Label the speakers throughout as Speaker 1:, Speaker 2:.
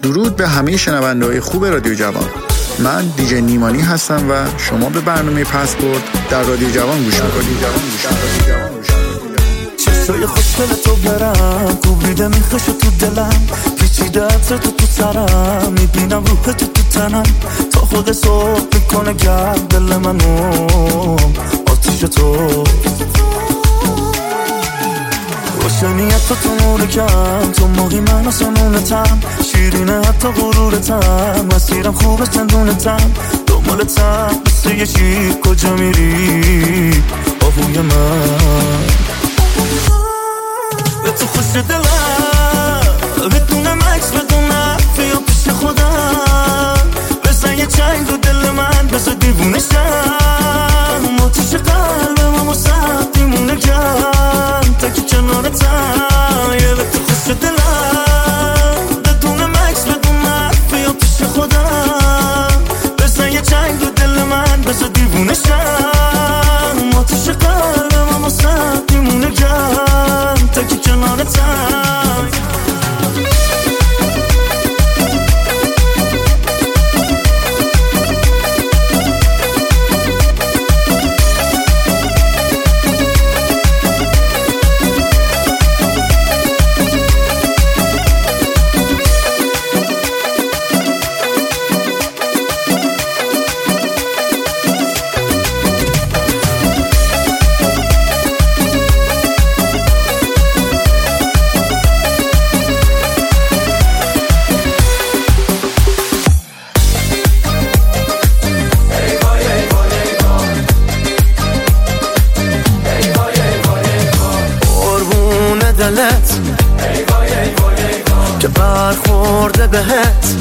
Speaker 1: درود به همه شنونده‌های خوب رادیو جوان. من دیجی نیمانی هستم و شما به برنامه پسورد در رادیو جوان گوش می‌کنید.
Speaker 2: چشای خوشگل تو برم کوبیده میخوش تو دلم، پیچیده تو سرم، میبینم روح تو تنم، تا خود صبح میکنه گرم دل منو آتیش تو. روشنیت تو نور کم، تو موقی من آسمونتم، شیرینه حتی غرورتم، مسیرم خوبه چندونتم، دنبالتم مثل یه شیر، کجا میری آهوی من؟ به تو خوش دلم، بدونم عکس بدونم بیا پیش خودم، بزن یه چنگ رو دل من، بزن دیوونه شم، آتیش قلبم اما سخت دیمونه کم، تا که کنارتم. یه به تو خوش دلم، بدونم عکس بدونم بیا پیش خودم، بزن یه چنگ رو دل من، بزن دیوونه شم، آتیش قلبم اما سخت دیمونه کم، تا که کنارتم. دلت که برخورده بهت،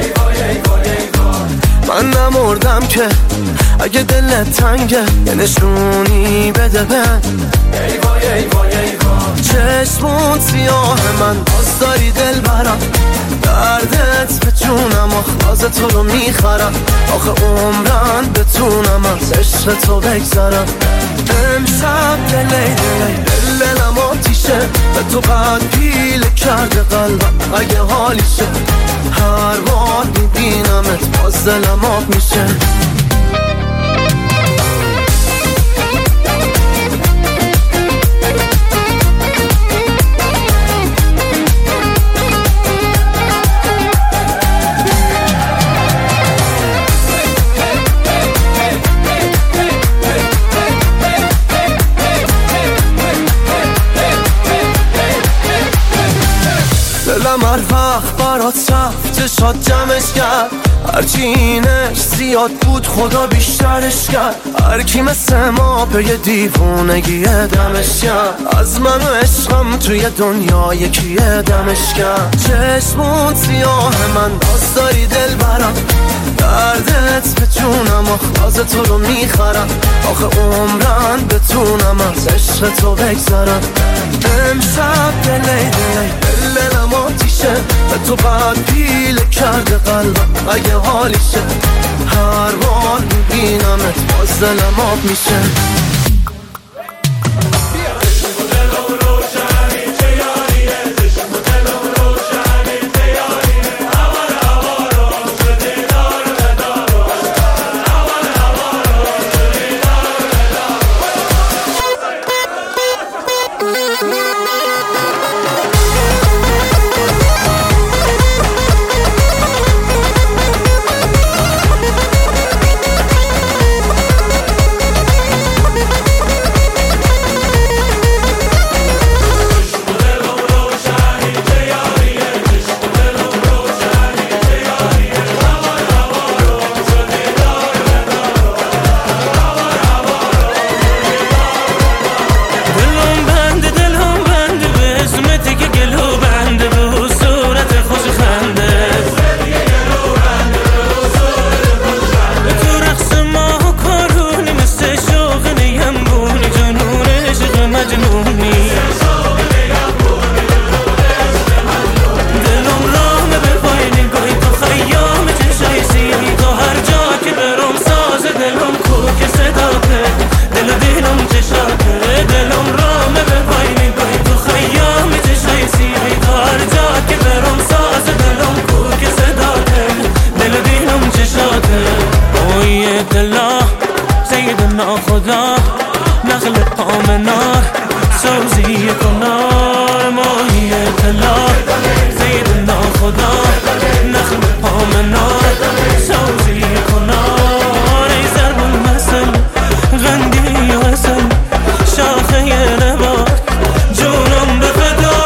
Speaker 2: من نمردم که اگه دلت تنگه یه نشونی بده من. چشمون سیاه من باز داری دل برم، دردت به جونم آخلاز تو رو میخرم، آخه عمرن بتونم از عشق تو بگذرم. امشب دلی دلم آتیشه، به تو قد پیله کرده قلبم اگه حالیشه، هر بار میبینمت باز دلم آب میشه. دلم هر وقت برات رفت چشات جمعش کرد، هرچی اینش زیاد بود خدا بیشترش کرد، هر کی مثل ما به یه دیوونگی دمش کرد، از من و عشقم توی دنیا یکی دمش کرد. چشمون سیاه من باز داری دل برم، دردت به جونم آخلاز تو رو میخرم، آخه عمرن بتونم از عشق تو بگذرم. امشب دلم آتیشه، به تو قد پیله کرده قلبم اگه حالیشه، هر بار میبینمت باز دلم آب میشه.
Speaker 3: که برام ساز دلم کو که
Speaker 2: ناخدا نقل پامنار سوزی کنار ماهی اطلاع زید ناخدا نقل پامنار سوزی کنار ای ضرب المثل غندی و حسن شاخه نبار جونم به فدا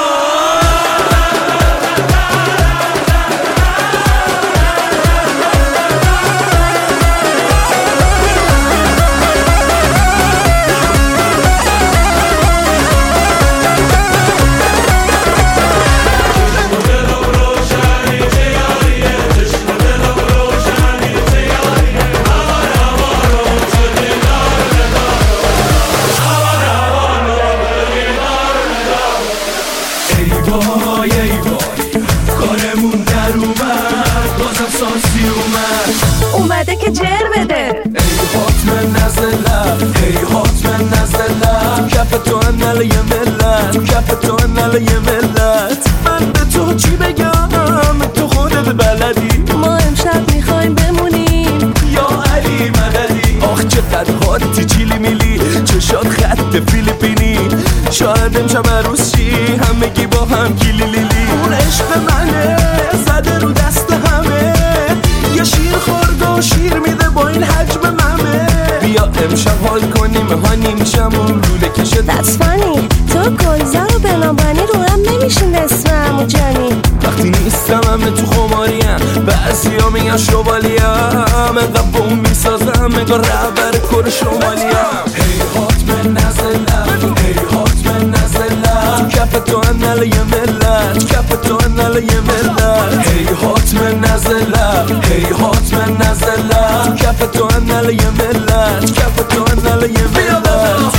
Speaker 3: اومده که جر بده
Speaker 2: ای حتما نزلم ای حتما نزلم کف تو انل یه ملت کف تو انل یه ملت من به تو چی بگم تو خودت بلدی
Speaker 3: ما امشب میخوایم بمونیم
Speaker 2: یا علی مددی آخ چقدر حاتی چیلی میلی چشات خط فیلیپینی شاید امشب عروس شی همگی با هم کیلی لیلی اون عشق منه زده رو دست همه یه شیر خورد و شیر میده با این حجم ممه بیا امشب حال کنیم هانی میشم اون لوله کشه
Speaker 3: That's funny تو گلزار و بنابانی رو هم نمیشین اسم امو جانی
Speaker 2: وقتی نیستم همه تو خماریم بعضی ها میگن شوالیم انقدر بوم میسازم انگار رهبر کر شمالیم هی حتما نزلم هی حتما نزلم کف تو انل یه ملت کف تو انل یه ملت هی حتما نزلم هی حتما نزلم کف تو انل یه ملت کف تو انل یه ملت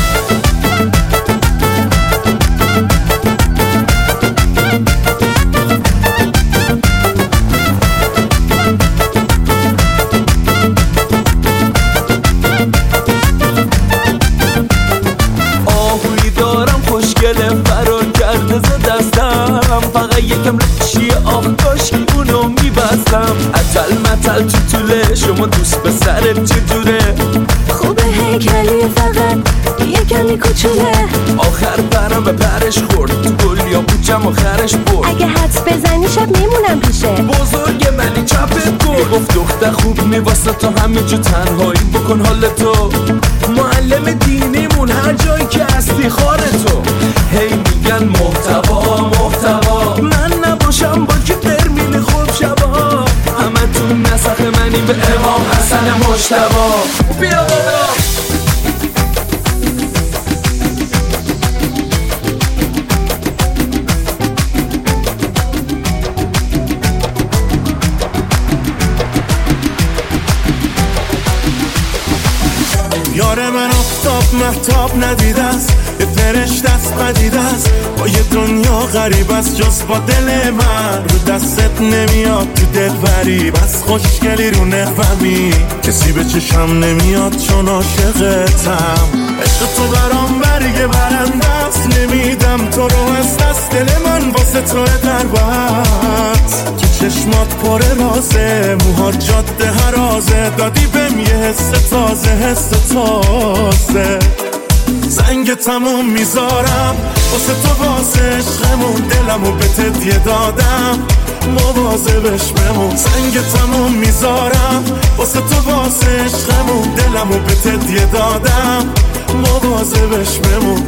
Speaker 2: فرار کرده ز دستم فقط یکم لشی آخ کاش اونو میبستم عجل متل تو طوله شما دوست به سرت چجوره
Speaker 3: خوبه هیکلی فقط یکمی کوچوله
Speaker 2: آخر پرم به پرش خورد تو گل یا بوچم آخرش برد
Speaker 3: اگه حدس بزنی شب میمونم پیشه
Speaker 2: بزرگ منی چپت گل گفت دختر خوب میواسه تو همینجا تنهایی بکن حال تو معلم دینیمون هر جایی که هستی خار تو هی میگن محتوا محتوا من نباشم با که ترمین خوب شبا همه تو نسخ منی به امام حسن مجتبی بیا بابا
Speaker 4: یار من آفتاب مهتاب ندیده است یه فرشته است پدیده است با یه دنیا غریب است جز با دل من رو دستت نمیاد تو دل بری بس خوشگلی رو نفهمی کسی به چشم نمیاد چون عاشقتم عشق تو برام برگ برنده است نمیدم تو رو از دست دل من واسه تو در بست تو چشمات پر رازه موهات جاده هرازه دادی بهم یه حس تازه حس تازه زنگ تموم میذارم واسه تو واسه عشقمون دلمو به تدیه دادم مواظبش بمون زنگ تموم میذارم واسه تو واسه عشقمون دلمو به تدیه دادم مواظبش بمون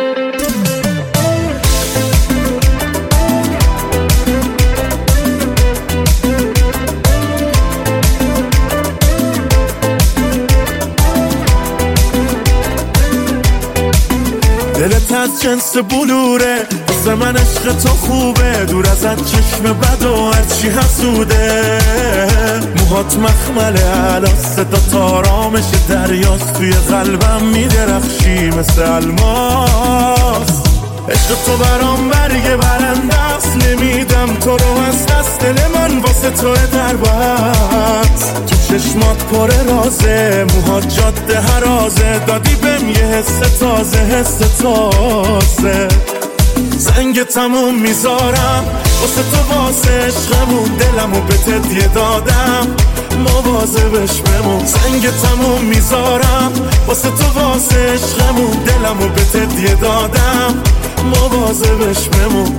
Speaker 4: دلت از جنس بلوره واسه من عشق تو خوبه دور ازت چشم بد و هرچی حسوده موهات مخمله الان صدا تارامش دریاست توی قلبم میدرخشی مثل الماس عشق تو برام برگ برنده است نمیدم تو رو از دست دل من واسه تو در بست تو چشمات پر رازه موهات جاده هرازه دادی بهم یه حس تازه حس تازه زنگ تموم میذارم واسه تو واسه عشقمون دلمو به تدیه دادم مواظبش بمون. سنگ تموم میذارم واسه تو واسه عشقمون، دلمو به تدیه دادم مواظبش بمون.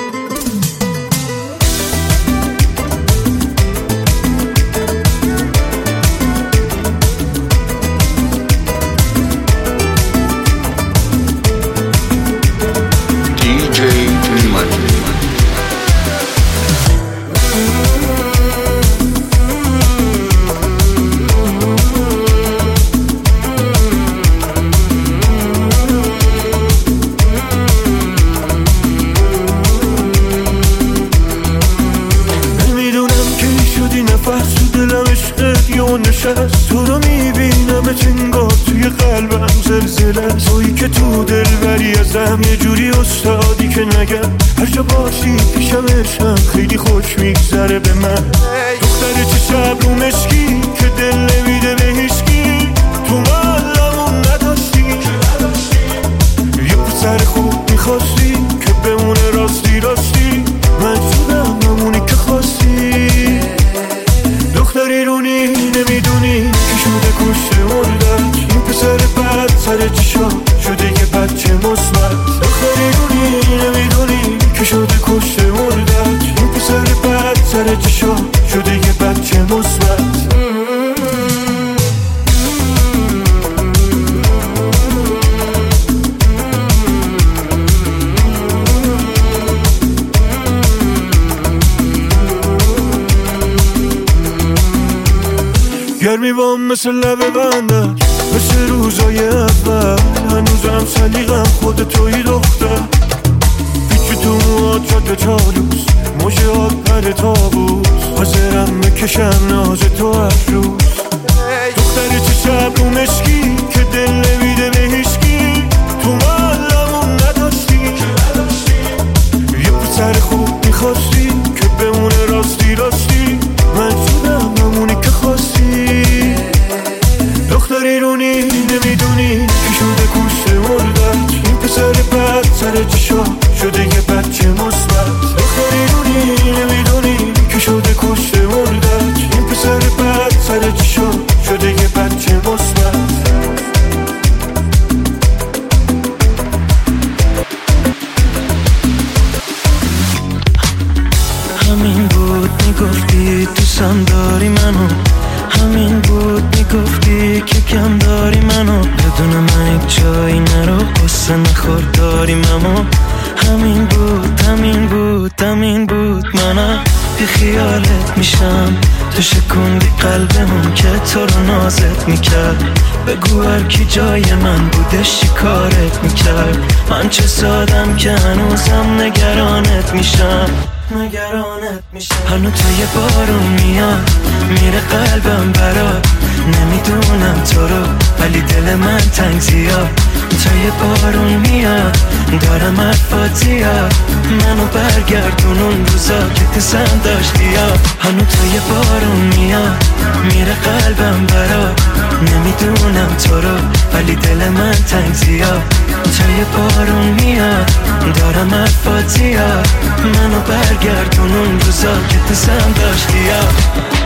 Speaker 5: تو رو میبینم انگار توی قلبم زلزله، تویی که تو دل بری ازم یه جوری استادی که نگم هر جا باشی پیشم عشقم خیلی خوش میگذره به من. دختر چه رو مشکی که دل نمیده به هیچکی، تو مالمون نداشتی یه پسر خوب میخواستی که بمونه راستی راستی، من شدم همونی که خواستی. دختری رونی نمیدونی که شده کشته مردت، این پسر بد سر چشا شده یه بچه مثبت. دختری رونی نمیدونی که شده کشته مردت، این پسر بد سر چشا شده یه بچه مثبت. گرمی بام مثل لب بندش، مثل روزای اول هنوزم سلیقم خود توی دختر. پیچی تو موهات شده چالوس، موجهات پر تابوس، حاضرم بکشم ناز تو هر روز. دختر چه شب رو مشکی که دل نمیده به هیچکی، تو مالمون نداشتی یه پسر خوب میخواستی که بمونه راستی راستی، من شدم همونی که خواستی. دختری رونی نمیدونی که شده کشته مردت، این پسر بد سر چشا شده یه بچه مثبت. دختری رونی نمیدونی که شده کشته مردت، این پسر بد سر چشا شده یه بچه مثبت.
Speaker 2: همین بود میگفتی دوستم داری منو، همین بود میگفتی که کم داری منو، بدون من هیچ جایی نرو قصه نخور داریم اما. همین بود همین بود همین بود منم بی خیالت میشم، تو شکوندی قلبمون که تو رو نازت میکرد. بگو هر کی جای من بودش چی کارت میکرد، من چه سادم که هنوزم نگرانت میشم. هنو تو یه بارون میاد میره قلبم برات، نمیدونم تو رو ولی دل من تنگ زیاد. تو یه بارون میاد دارم حرفات زیاد، منو برگردون اون روزا که تسم داشتی یاد. هنو تو یه بارون میاد میره قلبم برات، نمیدونم تو رو ولی دل من تنگ زیاد. تو یه بارون میاد دارم حرفات زیاد، منو برگردون اون روزا که تسم داشتی یاد.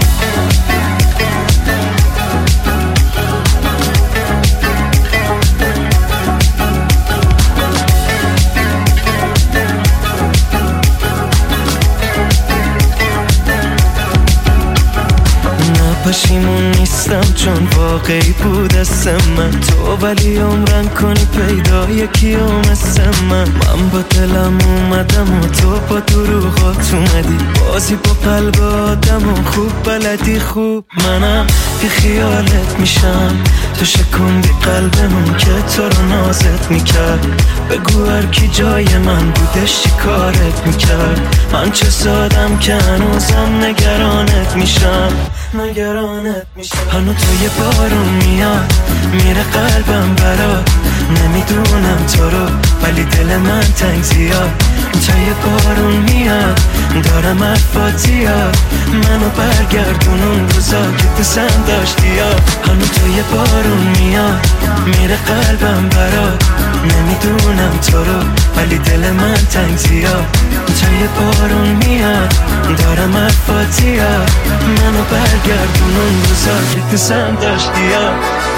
Speaker 2: پشیمون نیستم چون واقعی بود اسم من تو، ولی عمرن کنی پیدا یکی مثل من با دلم اومدم و تو با دروغات اومدی، بازی با قلب آدم و خوب بلدی خوب. منم بی خیالت میشم، تو شکوندی قلبمون که تو رو نازت میکرد. بگو هر کی جای من بودش چی کارت میکرد، من چه سادم که هنوزم نگرانت میشم. هنو تو یه بارون میاد میره قلبم برات، نمیدونم تو رو ولی دل من تنگ زیاد. تو یه بارون میاد دارم حرفاتی ها، منو برگردون اون روزا که دوستم داشتی ها. هنو توی بارون میاد میره قلبم برات، نمیدونم تو رو ولی دل من تنگ زیاد. توی بارون میاد دارم حرفاتی ها، منو برگردون اون روزا که دوستم داشتی ها.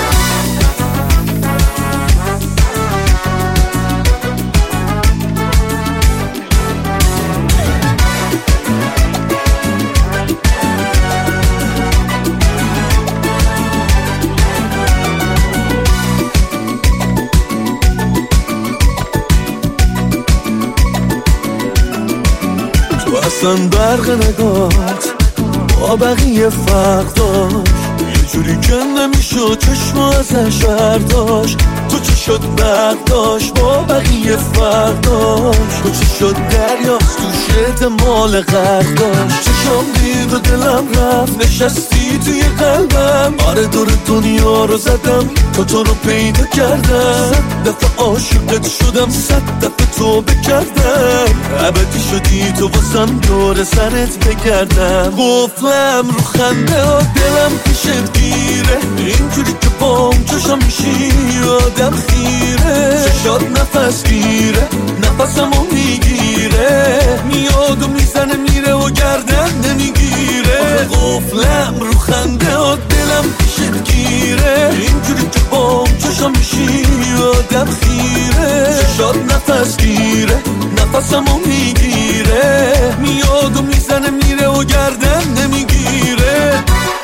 Speaker 5: اصلا برق نگات با بقیه فرق داشت، یه جوری که نمیشد چشم ازش برداشت. تو چی شد برداشت با بقیه فرق داشت، تو چی شد دریاست تو شد مال غرق داشت. چشم دید و دلم رفت نشستی توی قلبم، آره دور دنیا رو زدم تو رو پیدا کردم. 100 دفعه عاشقت شدم 100 دفعه تو بکردم، ابدی شدی تو واسم دور سرت بگردم. قفلم رو خنده ها دلم پیشت گیره، اینجوری که بام چشم میشی آدم خیره. چشات نفس گیره نفسمو میگیره، میاد و میزنه میره و گردن نمیگیره. قفلم رو خنده ها دلم پیشت گیره، اینجوری که بام چشم میشی آدم خیره. چشات نفس گیره نفسمو میگیره، میاد و میزنه میره و گردن نمیگیره.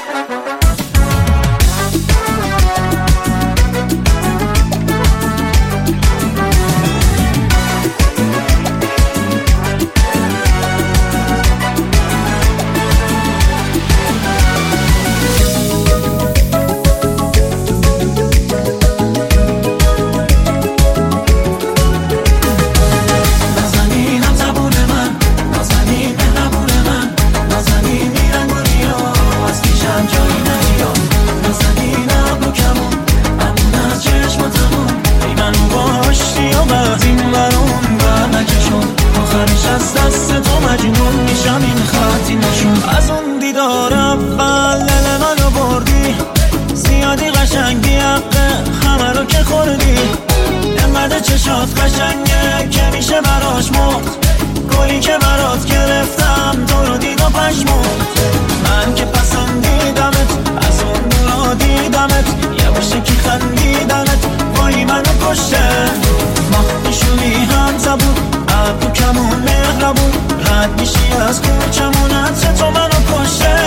Speaker 2: چشات قشنگه که میشه براش مرد، گلی که برات گرفتم تو رو دید و پشمرد. من که پسندیدمت از اون دورا دیدمت، یه باشه که خندیدنت وای منو کشته. ماه میشونی هم زبون ابرو کمون مهربون، رد میشی از کوچمونت تو منو کشته.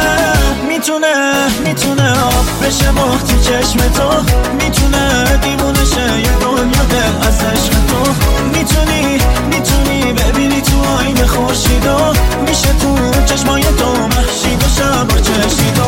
Speaker 2: میتونه آب بشه مختی چشم تو، میتونه دیوونه شه یه دنیا دل از عشق تو. میتونی ببینی تو آینه خورشیدو، میشه تو چشمای تو محشید و شب و چشیدو.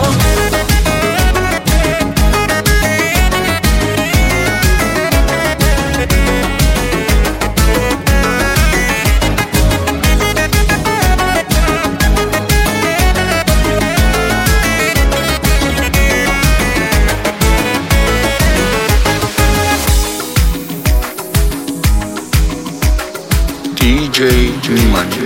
Speaker 1: DJ نیمانی.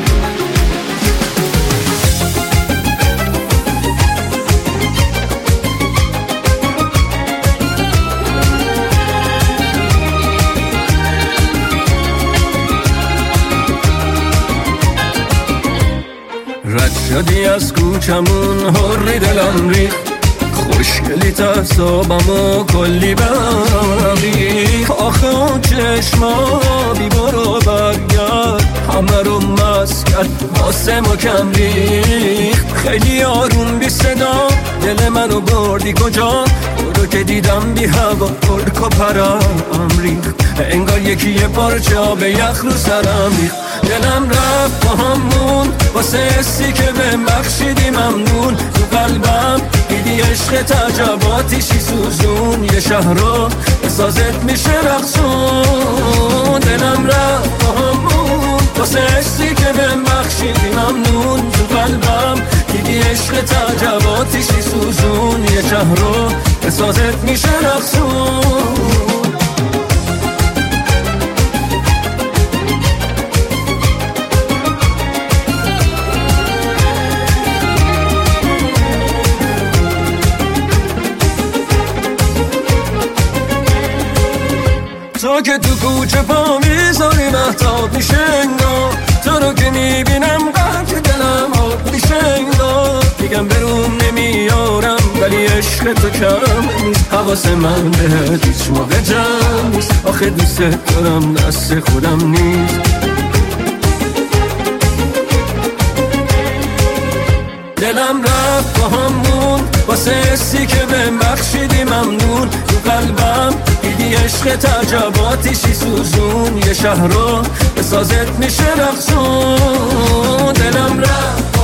Speaker 2: رد شدی از کوچمون حری دلم ریخت، خوشگلی تصابمو کلی بریخ. آخه اون چشما بی برو برگرد همه رو مست کرد واسه ما کم ریخت. خیلی آروم بی صدا دل منو بردی کجا، رو که دیدم بی هوا پرک و پرم ریخت. انگار یکی یه پارچه آب یخ رو سرم ریخت. دلم رفت با همون واسه حسی که بهم بخشیدی ممنون. تو قلبم دیدی عشق تعجباتیشی سوزون، یه شهر رو بسازت میشه رقصون. دلم رفت با همون واسه حسی که بهم بخشیدی ممنون. تو قلبم دیدی عشق تعجباتیشی سوزون، یه شهر رو بسازت میشه رقصون. تو که تو کوچه پا میذاری مهتاب میشه انگار، تو رو که میبینم قلب دلم آب میشه انگار. میگم بروم نمیارم ولی عشق تو کم نیست، حواس من بهت هیچ موقع جمع نیست. آخه دوست دارم دست خودم نیست. دلم رفت با همون واسه حسی که بهم بخشیدی ممنون. تو قلبم دیدی عشق تعجباتیشی سوزون، یه شهر رو به سازت میشه رقصون. دلم رفت